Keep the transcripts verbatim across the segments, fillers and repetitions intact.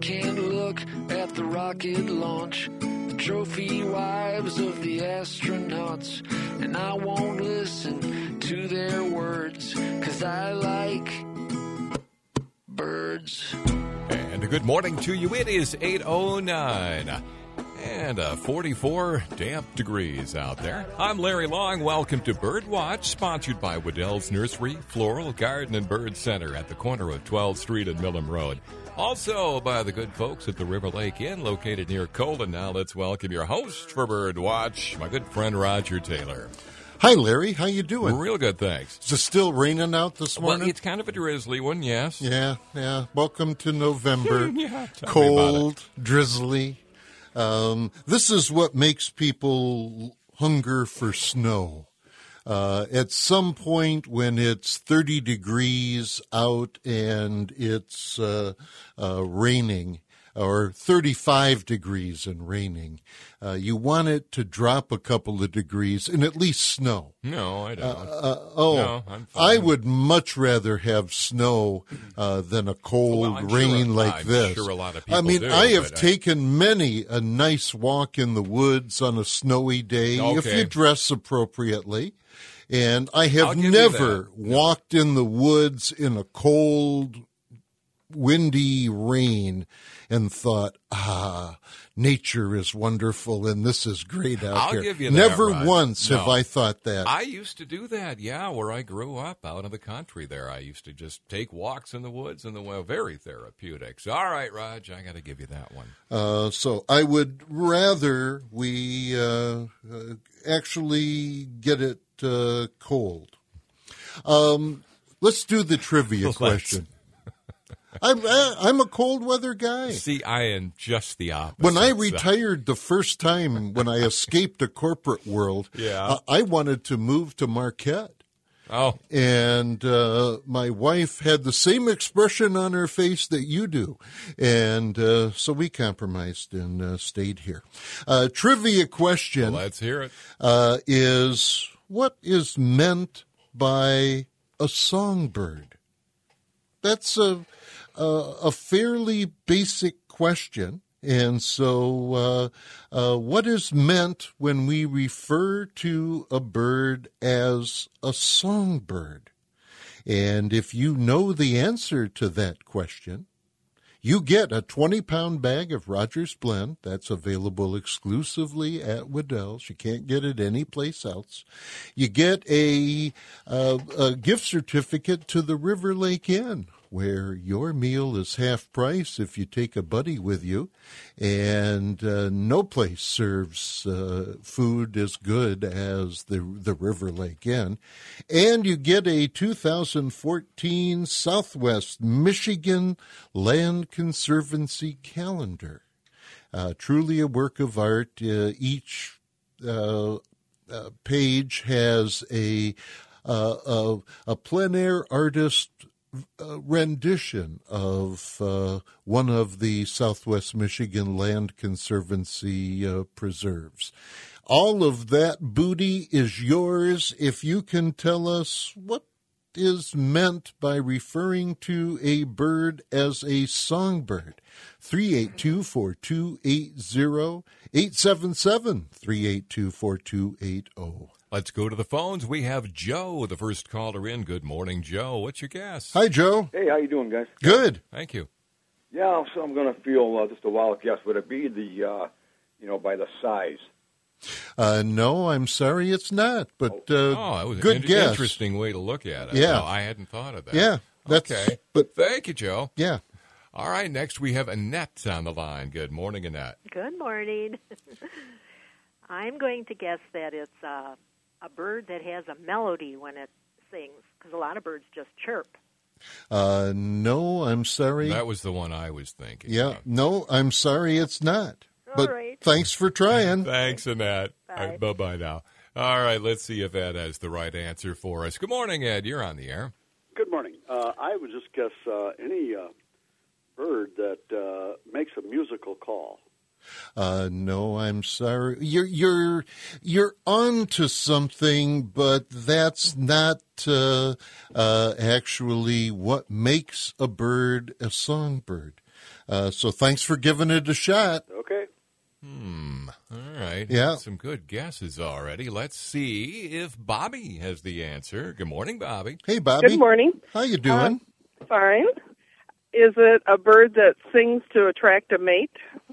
can't look at the rocket launch, the trophy wives of the astronauts, and I won't listen to their words, 'cause I like birds. And a good morning to you. It is eight oh nine and uh, forty-four damp degrees out there. I'm Larry Long. Welcome to Birdwatch, sponsored by Waddell's Nursery, Floral, Garden, and Bird Center at the corner of twelfth Street and Millam Road. Also by the good folks at the River Lake Inn, located near Colden. Now let's welcome your host for Birdwatch, my good friend Roger Taylor. Hi, Larry. How you doing? Real good, thanks. Is it still raining out this morning? Well, it's kind of a drizzly one, yes. Yeah, yeah. Welcome to November. Yeah, tell me Cold, drizzly. Um, this is what makes people hunger for snow. Uh, at some point when it's thirty degrees out and it's uh, uh, raining, or thirty-five degrees and raining, uh, you want it to drop a couple of degrees and at least snow. No, I don't. Uh, uh, oh, no, I'm fine. I would much rather have snow uh, than a cold well, I'm rain sure, like I'm this. Sure a lot of people I mean, do, I have but, uh, taken many a nice walk in the woods on a snowy day okay. if you dress appropriately. And I I'll have give you never that. walked in the woods in a cold, windy rain and thought, ah, nature is wonderful and this is great out I'll here. give you that, Never Rod. once No. have I thought that. I used to do that, yeah, where I grew up out in the country there. I used to just take walks in the woods and the well, very therapeutic. So, all right, Raj, I got to give you that one. Uh, so I would rather we uh, uh, actually get it uh, cold. Um, let's do the trivia Let's. question. I'm I'm a cold weather guy. See, I am just the opposite. When I so- retired the first time, when I escaped the corporate world, Yeah. uh, I wanted to move to Marquette. Oh, And uh, my wife had the same expression on her face that you do. And uh, so we compromised and uh, stayed here. Uh, trivia question let's hear it. uh, is, what is meant by a songbird? That's a, a, a fairly basic question. And so uh, uh, what is meant when we refer to a bird as a songbird? And if you know the answer to that question, you get a twenty-pound bag of Rogers Blend. That's available exclusively at Waddell's. You can't get it anyplace else. You get a, uh, a gift certificate to the River Lake Inn, where your meal is half price if you take a buddy with you. And uh, no place serves uh, food as good as the, the River Lake Inn. And you get a two thousand fourteen Southwest Michigan Land Conservancy calendar. Uh, truly a work of art. Uh, each uh, uh, page has a, uh, a, a plein air artist Uh, rendition of uh, one of the Southwest Michigan Land Conservancy uh, preserves. All of that booty is yours if you can tell us what is meant by referring to a bird as a songbird. three eight two, four two eight zero, eight seven seven, three eight two, four two eight zero. Let's go to the phones. We have Joe, the first caller in. Good morning, Joe. What's your guess? Hi, Joe. Hey, how you doing, guys? Good. Thank you. Yeah, so I'm going to feel uh, just a wild guess. Would it be the, uh, you know, by the size? Uh, no, I'm sorry, it's not. But uh, Oh, that was good an in- guess. interesting way to look at it. Yeah. No, I hadn't thought of that. Yeah, that's, Okay. but Thank you, Joe. yeah. All right, next we have Annette on the line. Good morning, Annette. Good morning. I'm going to guess that it's uh, a bird that has a melody when it sings, because a lot of birds just chirp. Uh, no, I'm sorry. That was the one I was thinking. yeah, of. no, I'm sorry, it's not. All but right. thanks for trying. Thanks, Annette. Bye. All right, bye-bye now. All right, let's see if Ed has the right answer for us. Good morning, Ed. You're on the air. Good morning. Uh, I would just guess uh, any uh, bird that uh, makes a musical call. Uh, no, I'm sorry. You're you're you're on to something, but that's not uh, uh, actually what makes a bird a songbird. Uh, so thanks for giving it a shot. Okay. Hmm. All right. Yeah. Some good guesses already. Let's see if Bobby has the answer. Good morning, Bobby. Hey, Bobby. Good morning. How you doing? Uh, fine. Is it a bird that sings to attract a mate?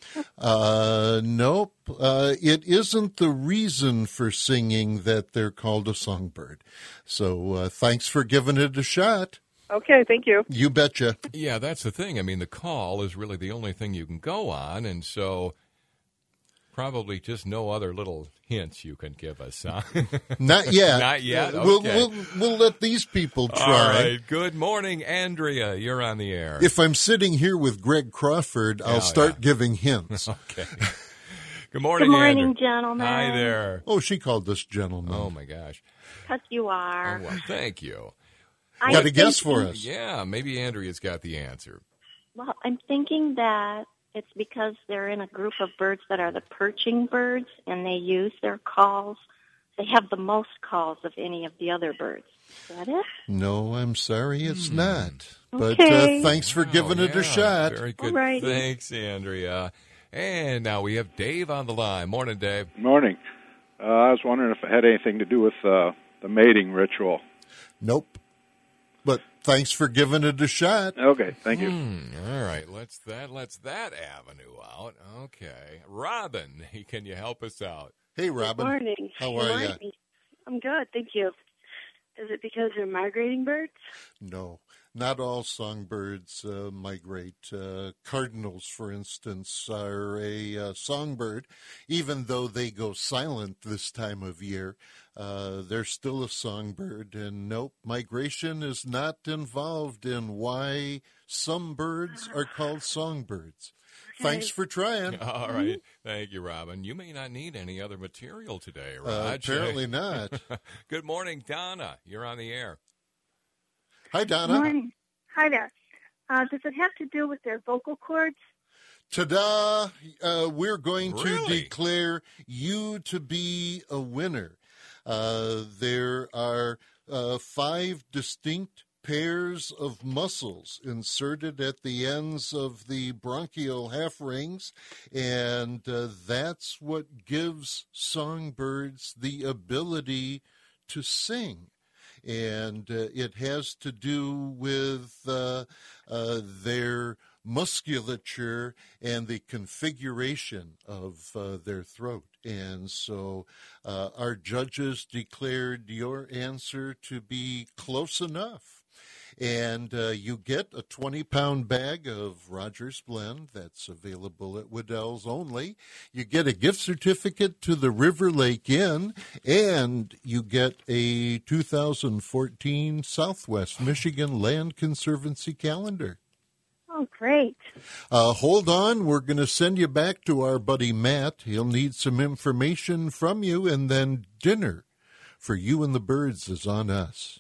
Uh, nope. Uh, it isn't the reason for singing that they're called a songbird. So uh, thanks for giving it a shot. Okay, thank you. You betcha. Yeah, that's the thing. I mean, the call is really the only thing you can go on, and so probably just no other little hints you can give us, huh? Not yet. Not yet? Uh, we'll, Okay. we'll, we'll let these people try. All right. Good morning, Andrea. You're on the air. If I'm sitting here with Greg Crawford, I'll Oh, start yeah. giving hints. Okay. Good morning, Good morning, Andrea. gentlemen. Hi there. Oh, she called this gentleman. Oh, my gosh. Because you are. Oh, well, thank you. I Got a am guess thinking- for us? Yeah, maybe Andrea's got the answer. Well, I'm thinking that it's because they're in a group of birds that are the perching birds, and they use their calls. They have the most calls of any of the other birds. Is that it? No, I'm sorry, it's not. But Okay. uh, thanks for giving Oh, it yeah. a shot. Very good. Alrighty. Thanks, Andrea. And now we have Dave on the line. Morning, Dave. Morning. Uh, I was wondering if it had anything to do with uh, the mating ritual. Nope. But thanks for giving it a shot. Okay, thank you. Hmm, all right, let's that let's that avenue out. Okay, Robin, can you help us out? Hey, Robin. Morning. How Good are you? morning. I'm good, thank you. Is it because they're migrating birds? No, not all songbirds uh, migrate. Uh, cardinals, for instance, are a uh, songbird. Even though they go silent this time of year, uh, they're still a songbird. And nope, migration is not involved in why some birds are called songbirds. Thanks for trying. All right, thank you, Robin. You may not need any other material today, Uh, Raj. apparently not. Good morning, Donna. You're on the air. Hi, Donna. Morning. Hi there. Uh, does it have to do with their vocal cords? Ta-da! Uh, we're going to Really? declare you to be a winner. Uh, there are uh, five distinct pairs of muscles inserted at the ends of the bronchial half rings, and uh, that's what gives songbirds the ability to sing. And uh, it has to do with uh, uh, their musculature and the configuration of uh, their throat. And so uh, our judges declared your answer to be close enough. And uh, you get a twenty-pound bag of Rogers Blend that's available at Waddell's only. You get a gift certificate to the River Lake Inn, and you get a two thousand fourteen Southwest Michigan Land Conservancy calendar. Oh, great. Uh, hold on. We're going to send you back to our buddy Matt. He'll need some information from you, and then dinner for you and the birds is on us.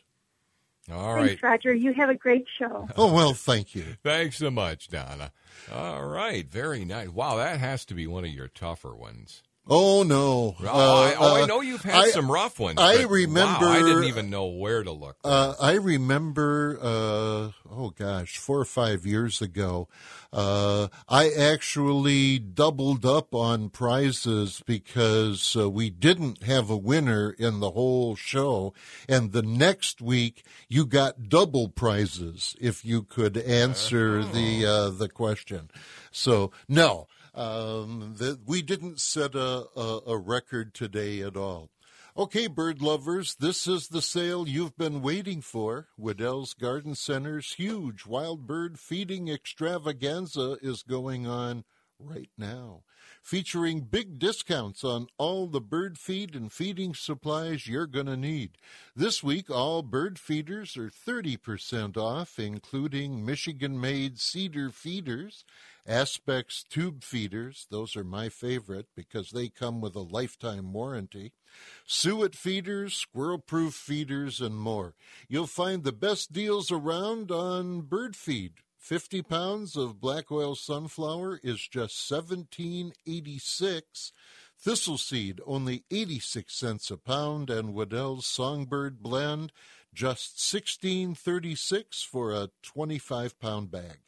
All right. Thanks, Roger. You have a great show. Oh, well, thank you. Thanks so much, Donna. All right, very nice. Wow, that has to be one of your tougher ones. Oh, no. Oh, I, oh, Uh, I know you've had I- some rough ones. I but, remember- wow, I didn't even know where to look. Uh, I remember, uh, oh gosh, four or five years ago, uh, I actually doubled up on prizes because uh, we didn't have a winner in the whole show. And the next week, you got double prizes if you could answer the uh, the question. So, no. Um, the, we didn't set a, a, a record today at all. Okay, bird lovers, this is the sale you've been waiting for. Waddell's Garden Center's huge wild bird feeding extravaganza is going on right now, featuring big discounts on all the bird feed and feeding supplies you're going to need. This week, all bird feeders are thirty percent off, including Michigan-made cedar feeders, Aspects tube feeders, those are my favorite because they come with a lifetime warranty, suet feeders, squirrel-proof feeders, and more. You'll find the best deals around on bird feed. fifty pounds of black oil sunflower is just seventeen eighty-six. Thistle seed, only eighty-six cents a pound, and Waddell's Songbird Blend, just sixteen thirty-six for a twenty-five pound bag.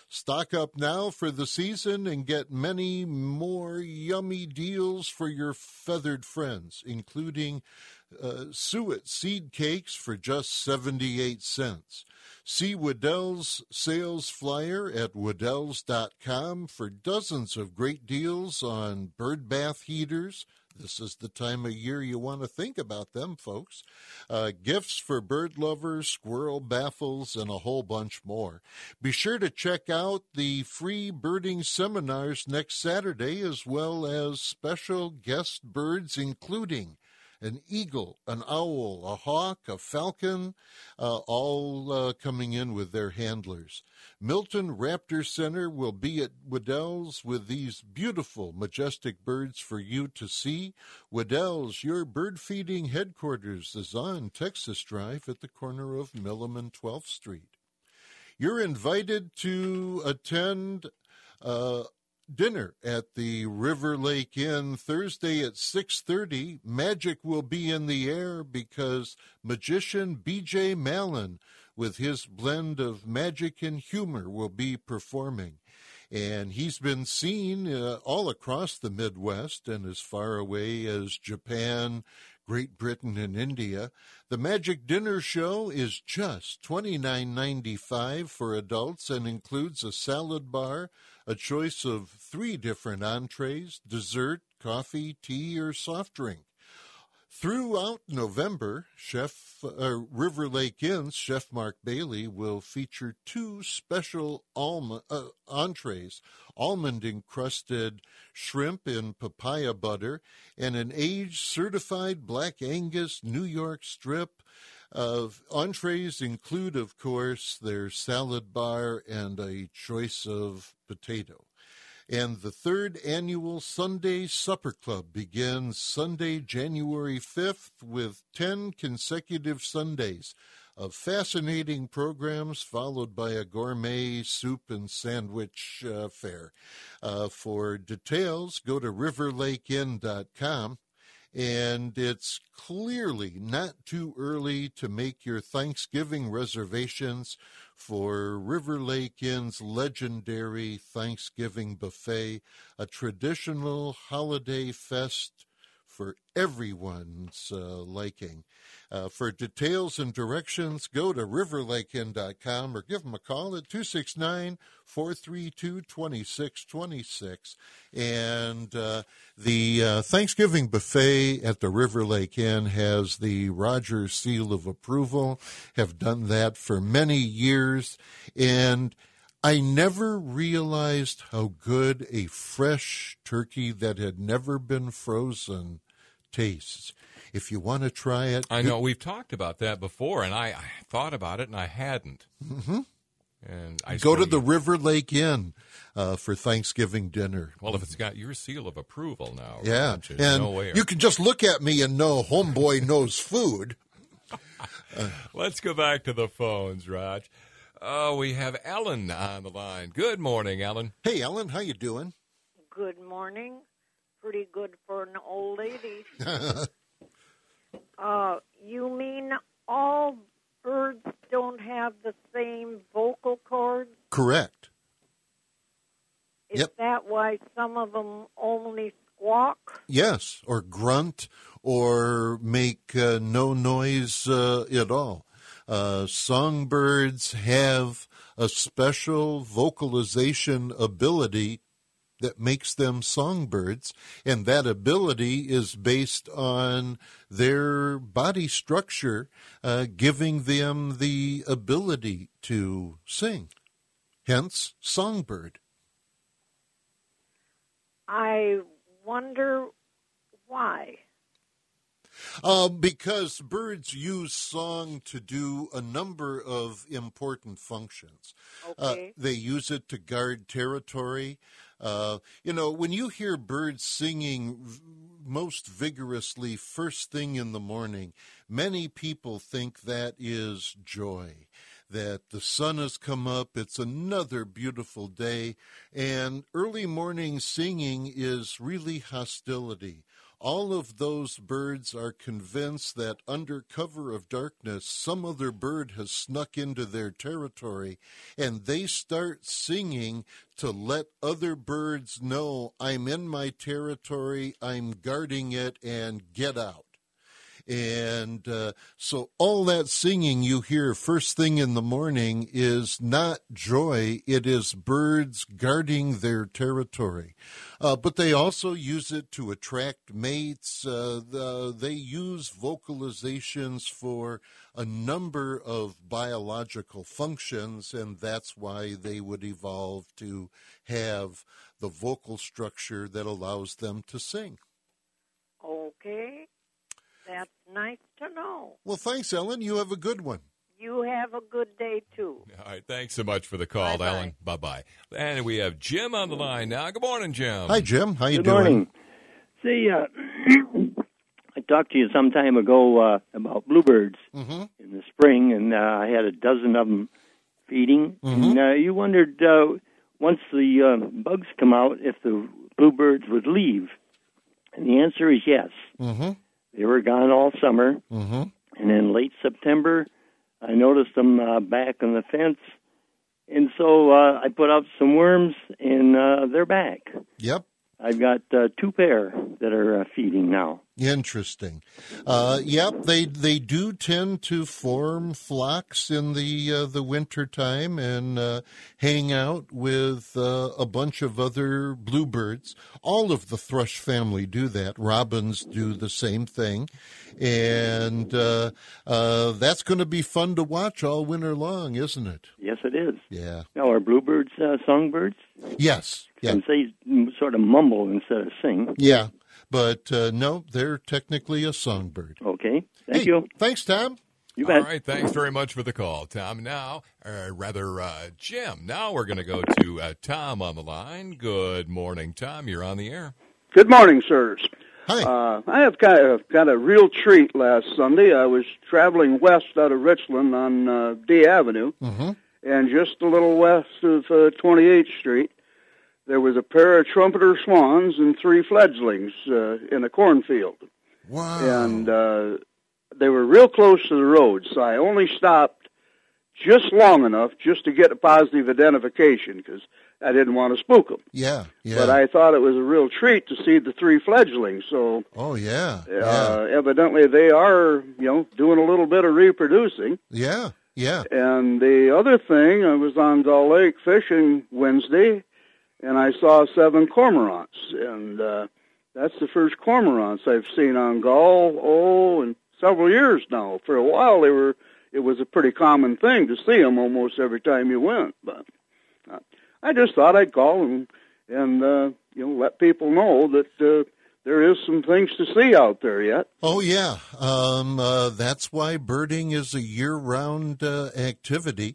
Stock up now for the season and get many more yummy deals for your feathered friends, including uh, suet seed cakes for just seventy-eight cents. See Waddell's sales flyer at Waddell's dot com for dozens of great deals on bird bath heaters. This is the time of year you want to think about them, folks. Uh, gifts for bird lovers, squirrel baffles, and a whole bunch more. Be sure to check out the free birding seminars next Saturday, as well as special guest birds, including an eagle, an owl, a hawk, a falcon, uh, all uh, coming in with their handlers. Milton Raptor Center will be at Waddell's with these beautiful, majestic birds for you to see. Waddell's, your bird feeding headquarters, is on Texas Drive at the corner of Millam and twelfth Street. You're invited to attend uh, dinner at the River Lake Inn Thursday at six thirty. Magic will be in the air because magician B J Mallon, with his blend of magic and humor, will be performing. And he's been seen uh, all across the Midwest and as far away as Japan, Great Britain, and India. The Magic Dinner Show is just twenty-nine ninety-five for adults and includes a salad bar, a choice of three different entrees, dessert, coffee, tea, or soft drink. Throughout November, Chef uh, River Lake Inn's Chef Mark Bailey will feature two special almond, uh, entrees, almond-encrusted shrimp in papaya butter, and an aged-certified Black Angus New York strip. Of entrees include, of course, their salad bar and a choice of potato. And the third annual Sunday Supper Club begins Sunday, January fifth, with ten consecutive Sundays of fascinating programs, followed by a gourmet soup and sandwich uh, fare. Uh, for details, go to river lake inn dot com. And it's clearly not too early to make your Thanksgiving reservations for River Lake Inn's legendary Thanksgiving buffet, a traditional holiday fest for everyone's uh, liking. Uh, for details and directions, go to river lake inn dot com or give them a call at two six nine, four three two, two six two six. And uh, the uh, Thanksgiving buffet at the River Lake Inn has the Rogers seal of approval, have done that for many years, and I never realized how good a fresh turkey that had never been frozen tastes. If you want to try it. I know, we've talked about that before, and I, I thought about it, and I hadn't. Mm-hmm. And I Go to the River Lake Inn uh, for Thanksgiving dinner. Well, if it's got your seal of approval now. Yeah, Raj, and no way. You can just look at me and know homeboy knows food. Uh, Let's go back to the phones, Raj. Oh, we have Ellen on the line. Good morning, Ellen. Hey, Ellen, how you doing? Good morning. Pretty good for an old lady. uh, you mean all birds don't have the same vocal cords? Correct. Is yep. that why some of them only squawk? Yes, or grunt, or make uh, no noise uh, at all. Uh, songbirds have a special vocalization ability that makes them songbirds, and that ability is based on their body structure, uh, giving them the ability to sing. Hence, songbird. I wonder why. Uh, because birds use song to do a number of important functions. Okay. Uh, they use it to guard territory. Uh, you know, when you hear birds singing v- most vigorously first thing in the morning, many people think that is joy, that the sun has come up, it's another beautiful day, and early morning singing is really hostility. all of those birds are convinced that under cover of darkness, some other bird has snuck into their territory, and they start singing to let other birds know, I'm in my territory, I'm guarding it, and get out. And uh, so all that singing you hear first thing in the morning is not joy. It is birds guarding their territory. Uh, but they also use it to attract mates. Uh, the, they use vocalizations for a number of biological functions, and that's why they would evolve to have the vocal structure that allows them to sing. Okay. That's nice to know. Well, thanks, Ellen. You have a good one. You have a good day, too. All right. Thanks so much for the call, Bye-bye. Ellen. Bye-bye. And we have Jim on the line now. Good morning, Jim. Hi, Jim. How you Good doing? morning. See, uh, I talked to you some time ago uh, about bluebirds mm-hmm. in the spring, and uh, I had a dozen of them feeding. Mm-hmm. And uh, you wondered, uh, once the uh, bugs come out, if the bluebirds would leave. And the answer is yes. Mm-hmm. They were gone all summer, mm-hmm. and in late September, I noticed them uh, back on the fence, and so uh, I put out some worms, and uh, they're back. Yep. I've got uh, two pair that are uh, feeding now. Interesting. Uh, yep, they they do tend to form flocks in the uh, the winter time and uh, hang out with uh, a bunch of other bluebirds. All of the thrush family do that. Robins do the same thing, and uh, uh, that's going to be fun to watch all winter long, isn't it? Yes, it is. Yeah. Now, are bluebirds uh, songbirds? Yes. Yeah. Since they sort of mumble instead of sing. Yeah. But, uh, no, they're technically a songbird. Okay. Thank hey, you. Thanks, Tom. You bet. All right. Thanks very much for the call, Tom. Now, or rather, uh, Jim, now we're going to go to uh, Tom on the line. Good morning, Tom. You're on the air. Good morning, sirs. Hi. Uh, I have got a, got a real treat last Sunday. I was traveling west out of Richland on uh, D Avenue, mm-hmm. and just a little west of uh, twenty-eighth Street, there was a pair of trumpeter swans and three fledglings uh, in a cornfield. Wow. And uh, they were real close to the road, so I only stopped just long enough just to get a positive identification because I didn't want to spook them. Yeah, yeah. But I thought it was a real treat to see the three fledglings. So, oh yeah, uh, yeah. evidently they are, you know, doing a little bit of reproducing. Yeah, yeah. And the other thing, I was on Gull Lake fishing Wednesday, and I saw seven cormorants, and uh, that's the first cormorants I've seen on Gull, oh, in several years now. For a while, they were. It was a pretty common thing to see them almost every time you went, but uh, I just thought I'd call and and uh, you know let people know that uh, there is some things to see out there yet. Oh yeah, um, uh, that's why birding is a year-round uh, activity,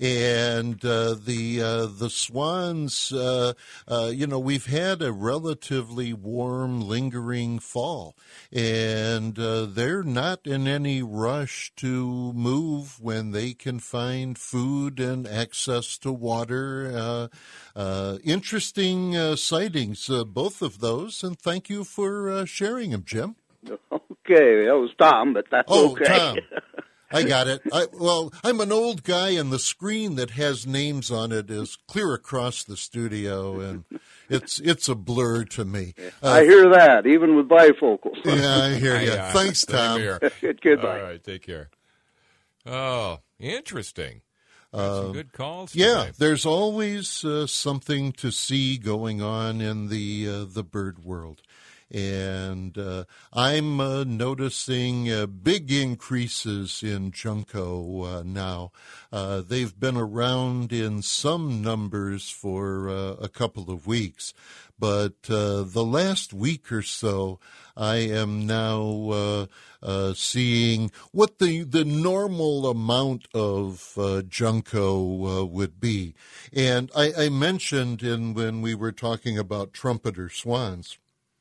and uh, the uh, the swans. Uh, uh, you know, we've had a relatively warm, lingering fall, and uh, they're not in any rush to move when they can find food and access to water. Uh, uh, interesting uh, sightings, uh, both of those, and thank you for uh, sharing them, Jim. Okay, that was Tom, but that's oh, okay. Tom. I got it. I, well, I'm an old guy, and the screen that has names on it is clear across the studio, and it's it's a blur to me. Uh, I hear that, even with bifocals. Yeah, I hear you. Yeah, Thanks, Tom. Goodbye. All right, take care. Oh, interesting. Uh, some good calls. Yeah, today. there's always uh, something to see going on in the uh, the bird world. And uh, I'm uh, noticing uh, big increases in junco uh, now. Uh, they've been around in some numbers for uh, a couple of weeks, but uh, the last week or so, I am now uh, uh, seeing what the, the normal amount of uh, junco uh, would be. And I, I mentioned in when we were talking about trumpeter swans,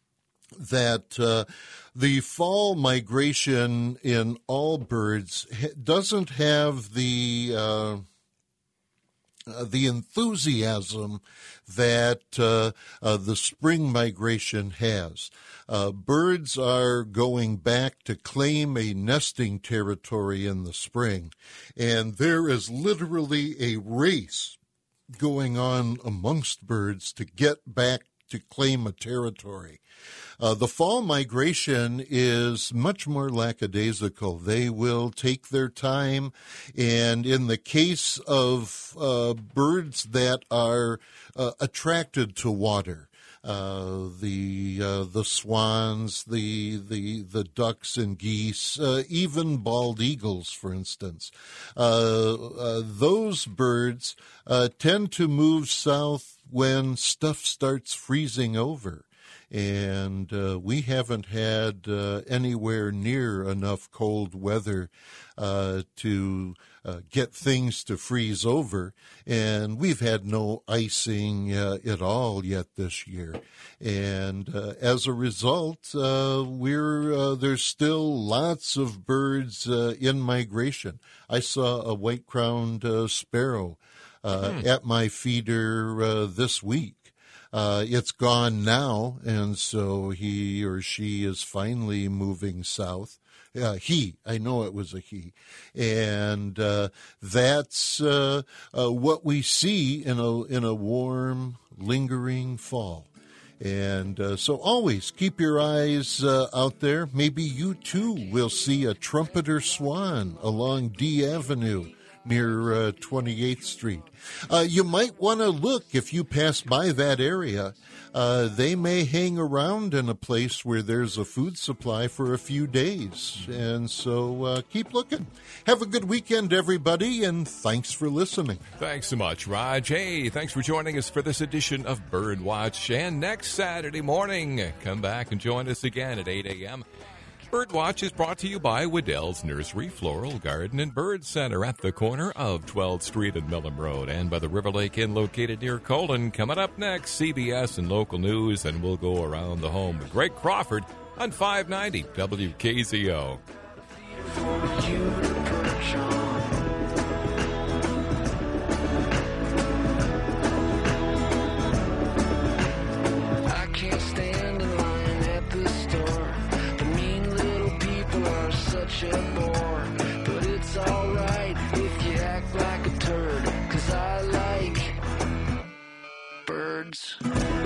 that uh, the fall migration in all birds doesn't have the uh, uh, the enthusiasm that uh, uh, the spring migration has. Uh, birds are going back to claim a nesting territory in the spring, and there is literally a race going on amongst birds to get back to claim a territory. Uh, the fall migration is much more lackadaisical. They will take their time, and in the case of uh, birds that are uh, attracted to water, uh, the uh, the swans, the the the ducks and geese, uh, even bald eagles, for instance, uh, uh, those birds uh, tend to move south when stuff starts freezing over. And uh, we haven't had uh, anywhere near enough cold weather uh, to uh, get things to freeze over. And we've had no icing uh, at all yet this year. And uh, as a result, uh, we're uh, there's still lots of birds uh, in migration. I saw a white-crowned uh, sparrow uh, hmm. at my feeder uh, this week. Uh, it's gone now, and so he or she is finally moving south. Uh, he, I know it was a he. And uh, that's uh, uh, what we see in a in a warm, lingering fall. And uh, so always keep your eyes uh, out there. Maybe you, too, will see a trumpeter swan along D Avenue near uh, twenty-eighth Street. Uh, you might want to look if you pass by that area. Uh, they may hang around in a place where there's a food supply for a few days. And so uh, keep looking. Have a good weekend, everybody, and thanks for listening. Thanks so much, Raj. Hey, thanks for joining us for this edition of Birdwatch. And next Saturday morning, come back and join us again at eight a.m. Birdwatch is brought to you by Waddell's Nursery, Floral, Garden, and Bird Center at the corner of twelfth Street and Millam Road, and by the River Lake Inn located near Colon. Coming up next, C B S and local news, and we'll go around the home with Greg Crawford on five ninety W K Z O. Such a bore, but it's alright if you act like a turd, 'cause I like birds.